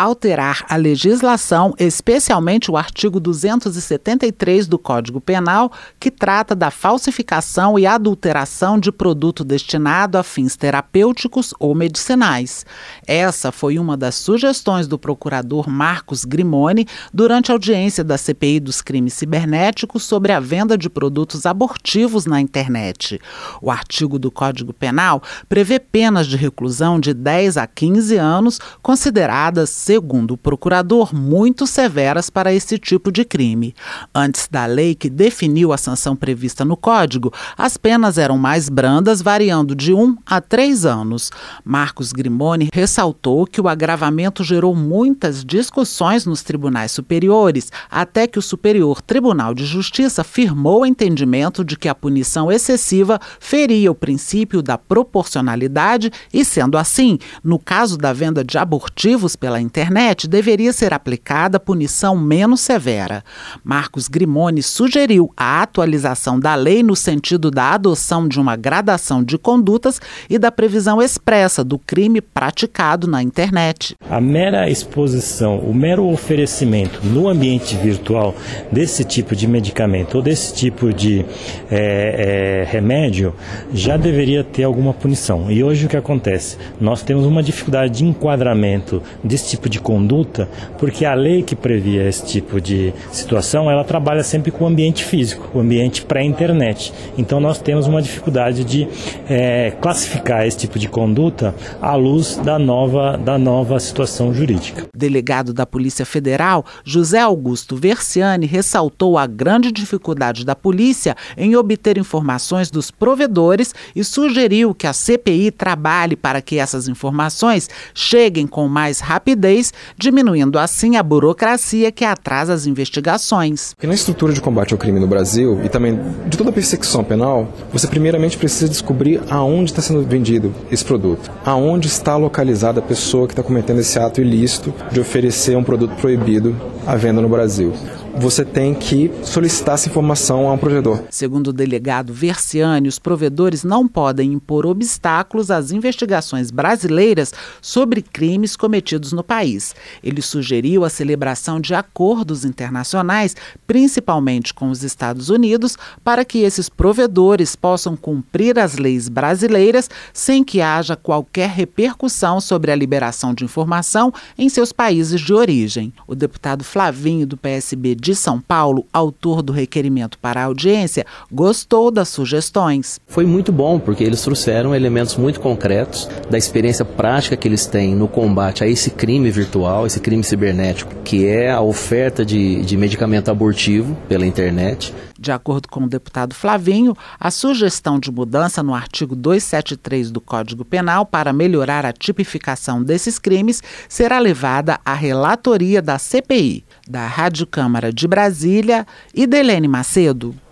alterar a legislação, especialmente o artigo 273 do Código Penal, que trata da falsificação e adulteração de produto destinado a fins terapêuticos ou medicinais. Essa foi uma das sugestões do procurador Marcos Grimoni durante a audiência da CPI dos crimes cibernéticos sobre a venda de produtos abortivos na internet. O artigo do Código Penal prevê penas de reclusão de 10 a 15 anos, consideradas, segundo o procurador, muito severas para esse tipo de crime. Antes da lei que definiu a sanção prevista no Código, as penas eram mais brandas, variando de 1 a 3 anos. Marcos Grimoni ressaltou que o agravamento gerou muitas discussões nos tribunais superiores, até que o Superior Tribunal de Justiça firmou o entendimento de que a punição excessiva feria o princípio da proporcionalidade e, sendo assim, no caso da venda de abortivos pela internet, deveria ser aplicada punição menos severa. Marcos Grimoni sugeriu a atualização da lei no sentido da adoção de uma gradação de condutas e da previsão expressa do crime praticado na internet. A mera exposição, o mero oferecimento no ambiente virtual desse tipo de medicamento ou desse tipo de remédio já deveria ter alguma punição. E hoje o que acontece? Nós temos uma dificuldade de enquadramento desse tipo de conduta, porque a lei que previa esse tipo de situação, ela trabalha sempre com o ambiente físico, o ambiente pré-internet. Então nós temos uma dificuldade de classificar esse tipo de conduta à luz da nova situação jurídica. O delegado da Polícia Federal, José Augusto Versiani, ressaltou a grande dificuldade da polícia em obter informações dos provedores e sugeriu que a CPI trabalhe para que essas informações cheguem com mais rapidez, diminuindo assim a burocracia que atrasa as investigações. E na estrutura de combate ao crime no Brasil e também de toda a persecução penal, você primeiramente precisa descobrir aonde está sendo vendido esse produto, aonde está localizada a pessoa que está cometendo esse ato ilícito de oferecer um produto proibido à venda no Brasil. Você tem que solicitar essa informação a um provedor. Segundo o delegado Versiani, os provedores não podem impor obstáculos às investigações brasileiras sobre crimes cometidos no país. Ele sugeriu a celebração de acordos internacionais, principalmente com os Estados Unidos, para que esses provedores possam cumprir as leis brasileiras sem que haja qualquer repercussão sobre a liberação de informação em seus países de origem. O deputado Flavinho, do PSB de São Paulo, autor do requerimento para a audiência, gostou das sugestões. Foi muito bom, porque eles trouxeram elementos muito concretos da experiência prática que eles têm no combate a esse crime virtual, esse crime cibernético, que é a oferta de medicamento abortivo pela internet. De acordo com o deputado Flavinho, a sugestão de mudança no artigo 273 do Código Penal para melhorar a tipificação desses crimes será levada à relatoria da CPI. Da Rádio Câmara de Brasília, Idelene Macedo.